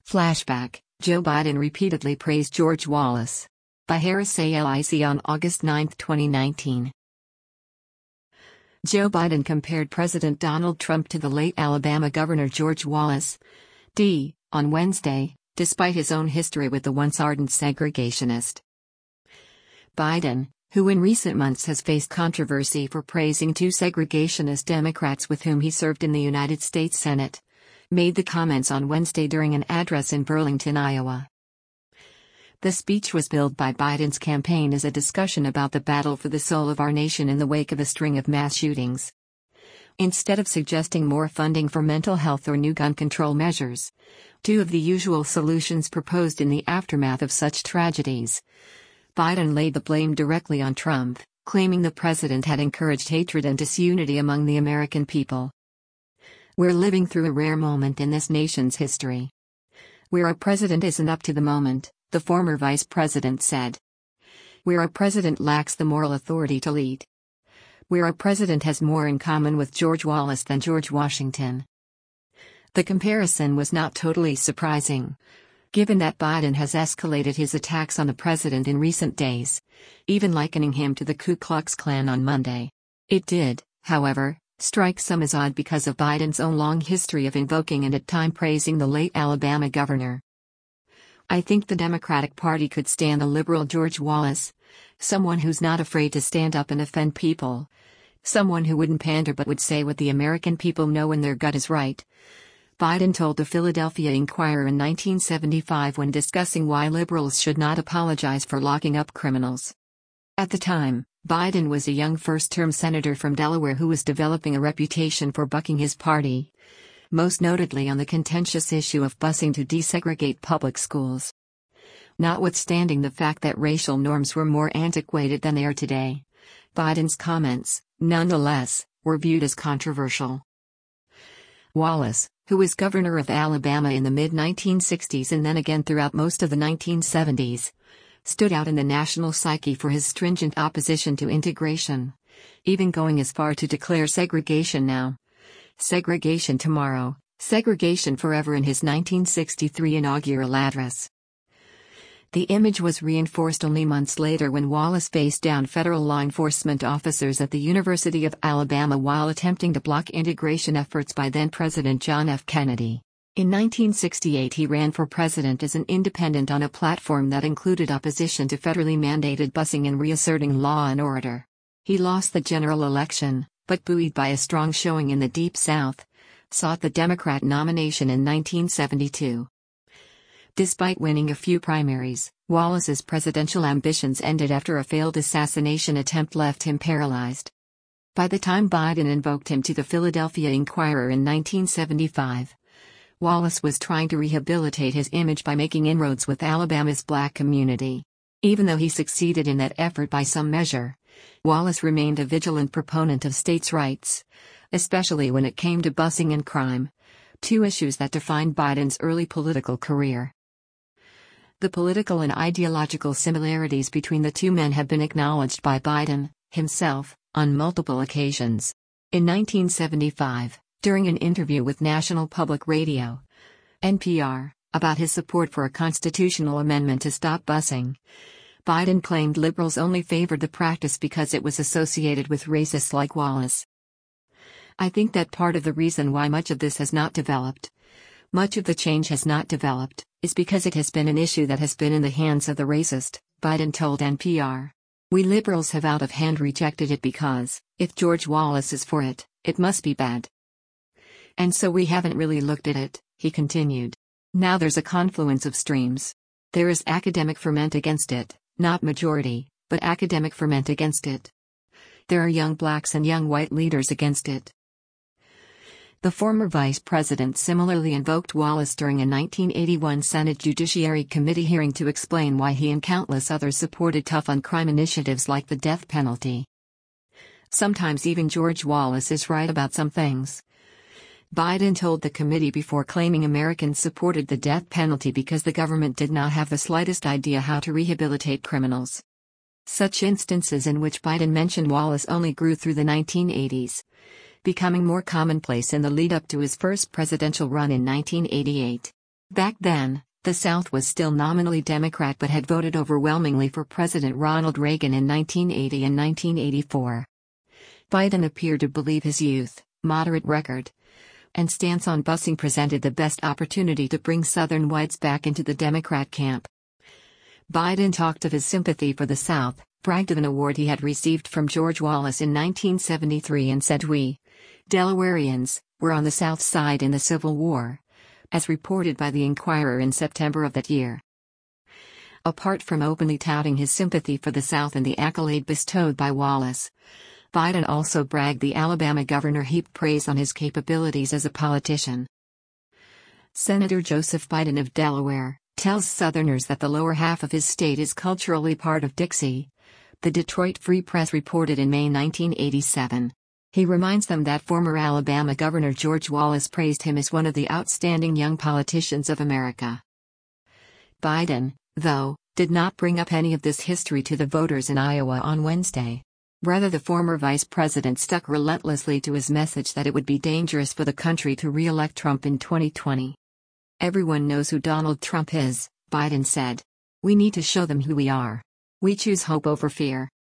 Flashback: Joe Biden repeatedly praised George Wallace. By Harris Alic on August 9, 2019. Joe Biden compared President Donald Trump to the late Alabama Governor George Wallace, on Wednesday, despite his own history with the once ardent segregationist. Biden, who in recent months has faced controversy for praising two segregationist Democrats with whom he served in the United States Senate, made the comments on Wednesday during an address in Burlington, Iowa. The speech was billed by Biden's campaign as a discussion about the battle for the soul of our nation in the wake of a string of mass shootings. Instead of suggesting more funding for mental health or new gun control measures, two of the usual solutions proposed in the aftermath of such tragedies, Biden laid the blame directly on Trump, claiming the president had encouraged hatred and disunity among the American people. "We're living through a rare moment in this nation's history. Where our president isn't up to the moment," the former vice president said. "Where our president lacks the moral authority to lead. Where our president has more in common with George Wallace than George Washington." The comparison was not totally surprising, given that Biden has escalated his attacks on the president in recent days, even likening him to the Ku Klux Klan on Monday. It did, however, strike some as odd because of Biden's own long history of invoking and at times praising the late Alabama governor. "I think the Democratic Party could stand a liberal George Wallace, someone who's not afraid to stand up and offend people, someone who wouldn't pander but would say what the American people know when their gut is right," Biden told the Philadelphia Inquirer in 1975 when discussing why liberals should not apologize for locking up criminals. At the time, Biden was a young first-term senator from Delaware who was developing a reputation for bucking his party, most notably on the contentious issue of busing to desegregate public schools. Notwithstanding the fact that racial norms were more antiquated than they are today, Biden's comments, nonetheless, were viewed as controversial. Wallace, who was governor of Alabama in the mid-1960s and then again throughout most of the 1970s, stood out in the national psyche for his stringent opposition to integration, even going as far to declare segregation now, segregation tomorrow, segregation forever in his 1963 inaugural address. The image was reinforced only months later when Wallace faced down federal law enforcement officers at the University of Alabama while attempting to block integration efforts by then-President John F. Kennedy. In 1968 he ran for president as an independent on a platform that included opposition to federally mandated busing and reasserting law and order. He lost the general election, but buoyed by a strong showing in the Deep South, sought the Democrat nomination in 1972. Despite winning a few primaries, Wallace's presidential ambitions ended after a failed assassination attempt left him paralyzed. By the time Biden invoked him to the Philadelphia Inquirer in 1975, Wallace was trying to rehabilitate his image by making inroads with Alabama's black community. Even though he succeeded in that effort by some measure, Wallace remained a vigilant proponent of states' rights, especially when it came to busing and crime, two issues that defined Biden's early political career. The political and ideological similarities between the two men have been acknowledged by Biden himself on multiple occasions. In 1975, during an interview with National Public Radio, NPR, about his support for a constitutional amendment to stop busing, Biden claimed liberals only favored the practice because it was associated with racists like Wallace. "I think that part of the reason why much of this has not developed, much of the change has not developed, is because it has been an issue that has been in the hands of the racist," Biden told NPR. "We liberals have out of hand rejected it because, if George Wallace is for it, it must be bad. And so we haven't really looked at it," he continued. "Now there's a confluence of streams. There is academic ferment against it, not majority, but academic ferment against it. There are young blacks and young white leaders against it." The former vice president similarly invoked Wallace during a 1981 Senate Judiciary Committee hearing to explain why he and countless others supported tough-on-crime initiatives like the death penalty. "Sometimes even George Wallace is right about some things," Biden told the committee before claiming Americans supported the death penalty because the government did not have the slightest idea how to rehabilitate criminals. Such instances in which Biden mentioned Wallace only grew through the 1980s, becoming more commonplace in the lead-up to his first presidential run in 1988. Back then, the South was still nominally Democrat but had voted overwhelmingly for President Ronald Reagan in 1980 and 1984. Biden appeared to believe his youth, moderate record, and stance on busing presented the best opportunity to bring Southern whites back into the Democrat camp. Biden talked of his sympathy for the South, bragged of an award he had received from George Wallace in 1973 and said we, Delawareans, were on the South side in the Civil War, as reported by the Inquirer in September of that year. Apart from openly touting his sympathy for the South and the accolade bestowed by Wallace, Biden also bragged the Alabama governor heaped praise on his capabilities as a politician. Senator Joseph Biden of Delaware tells Southerners that the lower half of his state is culturally part of Dixie, the Detroit Free Press reported in May 1987. He reminds them that former Alabama Governor George Wallace praised him as one of the outstanding young politicians of America. Biden, though, did not bring up any of this history to the voters in Iowa on Wednesday. Rather, the former vice president stuck relentlessly to his message that it would be dangerous for the country to re-elect Trump in 2020. Everyone knows who Donald Trump is, Biden said. We need to show them who we are. We choose hope over fear.